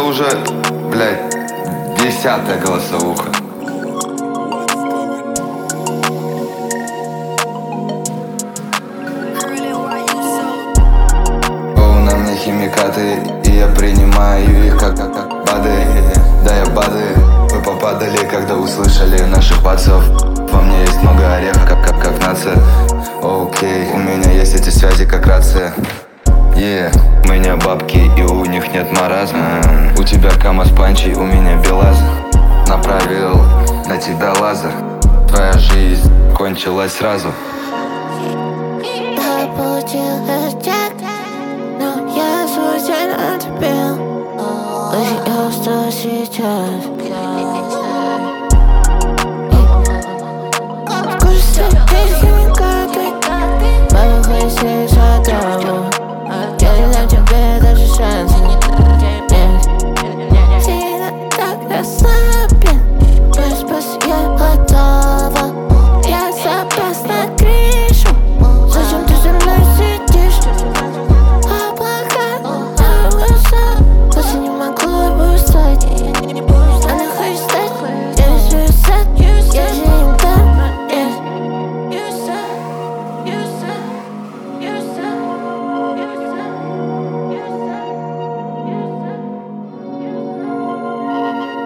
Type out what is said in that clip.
уже, блядь, 10-я голосовуха. На мне химикаты, и я принимаю их как БАДы. Да, я БАДы. Вы попадали, когда услышали наших пацов. Во мне есть много орехов, как нация. Окей, у меня есть эти связи, как рация. У меня бабки, и у них нет маразма. У тебя КамАЗ панчи, у меня БелАЗ. Направил на тебя лазер. Твоя жизнь кончилась сразу. Я получил хэштег, но я случайно отбил. Очень устал сейчас. Вкус без химикаты. Баба, хоть с ней задаву. Я не дам тебе даже шанса.